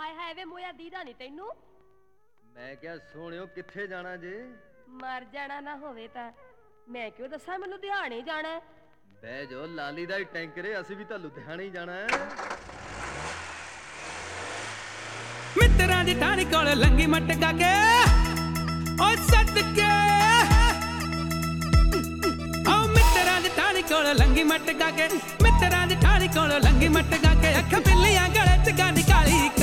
ਹਾਏ ਹਾਏ ਵੇ ਮੋਇਆ ਦੀਦਾ ਨਹੀਂ ਤੈਨੂੰ। ਮੈਂ ਕਿਹਾ ਸੋਹਣਿਓ ਕਿੱਥੇ ਜਾਣਾ ਜੇ? ਮਰ ਜਾਣਾ ਨਾ ਹੋਵੇ ਤਾਂ ਮੈਂ ਕਿਉਂ ਦੱਸਾਂ, ਮੈਂ ਲੁਧਿਆਣੇ ਜਾਣਾ। ਬਹਿ ਜੋ, ਲਾਲੀ ਦਾ ਹੀ ਟੈਂਕਰੇ, ਅਸੀਂ ਵੀ ਤਾਂ ਲੁਧਿਆਣੇ ਹੀ ਜਾਣਾ ਹੈ। ਮਿੱਤਰਾਂ ਦੀ ਠਾਣੀ ਕੋਲ ਲੰਗੀ ਮਟਕਾ ਕੇ ਓ ਸਦਕੇ, ਓ ਮਿੱਤਰਾਂ ਦੀ ਠਾਣੀ ਕੋਲ ਲੰਗੀ ਮਟਕਾ ਕੇ, ਮਿੱਤਰਾਂ ਦੀ ਠਾਣੀ ਕੋਲ ਲੰਗੀ ਮਟਕਾ ਕੇ, ਅੱਖ ਬਿੱਲੀਆਂ ਗਲੇ ਚ ਗੰਢ ਕਾਲੀ